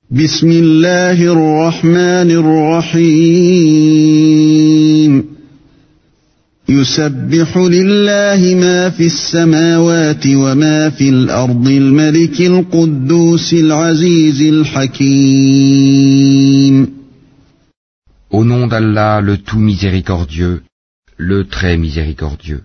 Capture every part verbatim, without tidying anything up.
بسم الله الرحمن الرحيم يسبح لله ما في السماوات وما في الأرض الملك القدوس العزيز الحكيم. Au nom d'Allah, le tout miséricordieux, le très miséricordieux.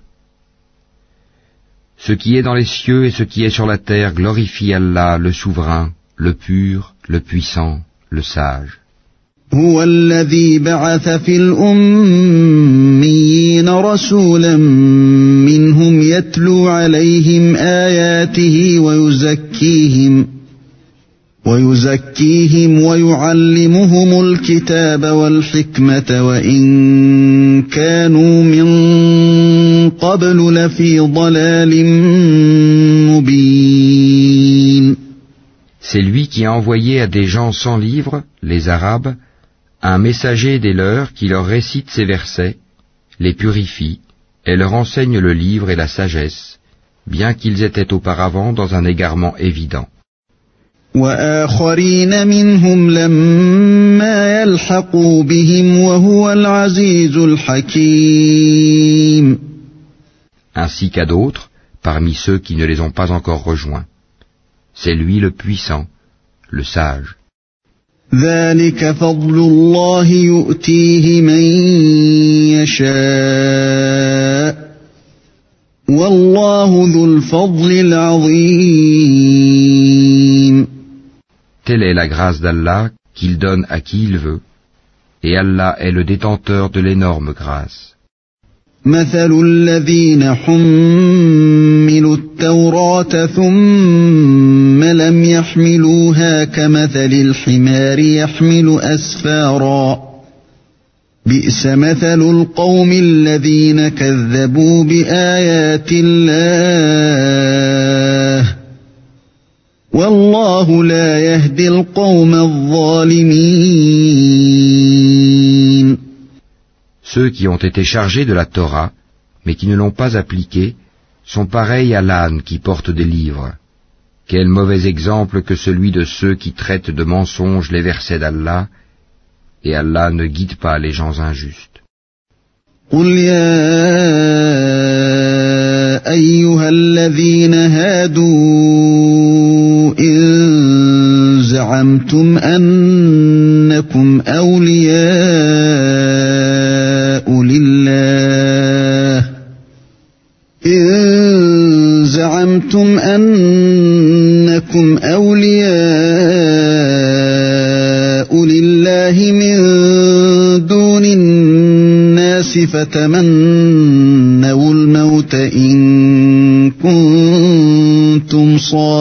Ce qui est dans les cieux et ce qui est sur la terre glorifie Allah, le souverain, le pur, le puissant, le sage. هو الذي بعث في الأميين رسولا منهم يتلو عليهم آياته ويزكيهم ويزكيهم ويعلمهم الكتاب والحكمة وإن كانوا من قبل لفي ضلال مبين. C'est lui qui a envoyé à des gens sans livre, les Arabes, un messager des leurs qui leur récite ces versets, les purifie et leur enseigne le livre et la sagesse, bien qu'ils étaient auparavant dans un égarement évident. وآخرين منهم لما يلحقوا بهم وهو العزيز الحكيم. Ainsi qu'à d'autres, parmi ceux qui ne les ont pas encore rejoints. C'est lui le puissant, le sage. ذلك فضل الله يؤتيه من يشاء والله ذو الفضل العظيم. Telle est la grâce d'Allah qu'il donne à qui il veut, et Allah est le détenteur de l'énorme grâce. مثل الذين حملوا التوراة ثم لم يحملوها كمثل الحمار يحمل أسفارا بئس مثل القوم الذين كذبوا بآيات الله والله لا يهدي القوم الظالمين. Ceux qui ont été chargés de la Torah, mais qui ne l'ont pas appliquée, sont pareils à l'âne qui porte des livres. Quel mauvais exemple que celui de ceux qui traitent de mensonges les versets d'Allah, et Allah ne guide pas les gens injustes. قل يا أيها الذين هادوا إن زعمتم أنكم أولياء لله إن زعمتم أنكم أولياء لله من دون الناس فتمنوا الموت إن كنتم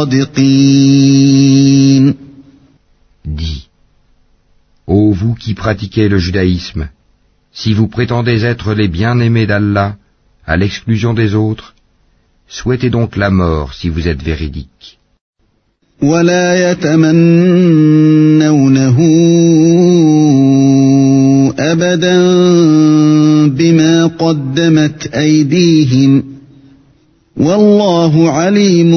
صادقين. Dis, ô vous qui pratiquez le judaïsme, si vous prétendez être les bien-aimés d'Allah, à l'exclusion des autres, souhaitez donc la mort si vous êtes véridiques. ولا يتمنونه أبدا بما قدمت أيديهم والله عليم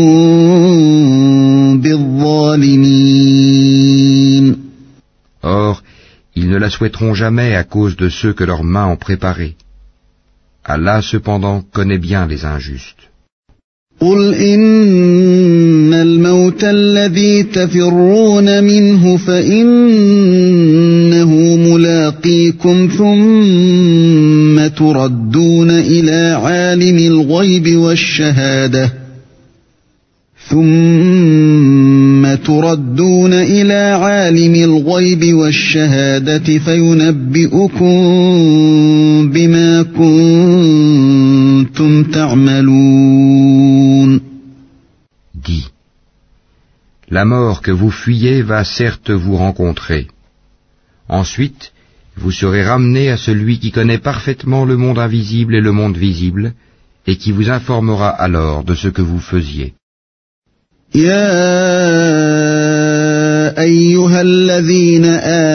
بالظالمين. Or, ils ne la souhaiteront jamais à cause de ceux que leurs mains ont préparés. Allah cependant connaît bien les injustes. قل إن الموت الذي تفرون منه فإنه ملاقيكم ثم تردون إلى عالم الغيب والشهادة ثم تردون إلى عالم الغيب والشهادة فينبئكم بما كنتم تعملون. Dis, la mort que vous fuyez va certes vous rencontrer. Ensuite, vous serez ramenés à celui qui connaît parfaitement le monde invisible et le monde visible, et qui vous informera alors de ce que vous faisiez. يا أيها الذين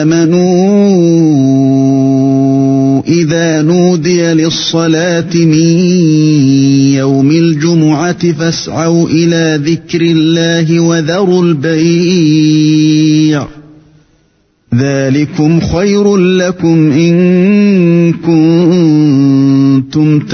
آمنوا إذا نودي للصلاة من يوم الجمعة فاسعوا إلى ذكر الله وذروا البيع ذلكم خير لكم إن كنتم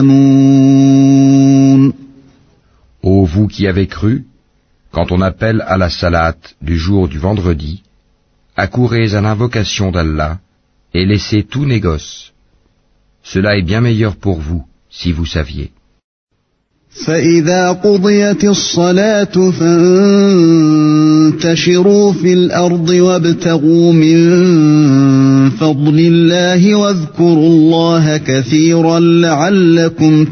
تعلمون. Ô vous qui avez cru, quand on appelle à la salate du jour du vendredi, accourez à l'invocation d'Allah et laissez tout négoce. Cela est bien meilleur pour vous, si vous saviez. فإذا قضيت الصلاة فانتشروا في الأرض وابتغوا من فضل الله واذكروا الله كثيرا لعلكم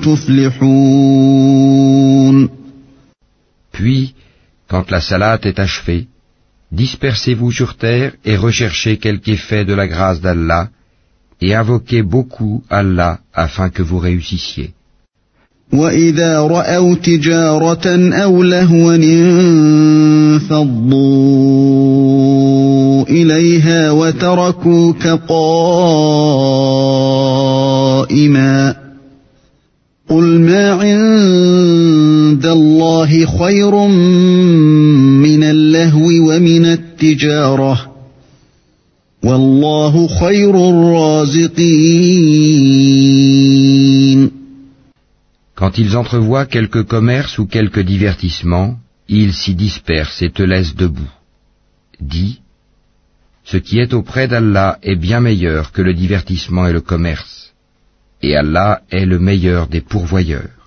تفلحون. Puis, quand la salate est achevée, dispersez-vous sur terre et recherchez quelque effet de la grâce d'Allah et invoquez beaucoup Allah afin que vous réussissiez. وَإِذَا رَأَوْا تِجَارَةً أَوْ لَهْوًا انفَضُّوا إِلَيْهَا وَتَرَكُوكَ قَائِمًا قُلْ مَا عِندَ اللَّهِ خَيْرٌ مِّنَ اللَّهْوِ وَمِنَ التِّجَارَةِ وَاللَّهُ خَيْرُ الرَّازِقِينَ. Quand ils entrevoient quelque commerce ou quelque divertissement, ils s'y dispersent et te laissent debout. Dis, ce qui est auprès d'Allah est bien meilleur que le divertissement et le commerce, et Allah est le meilleur des pourvoyeurs.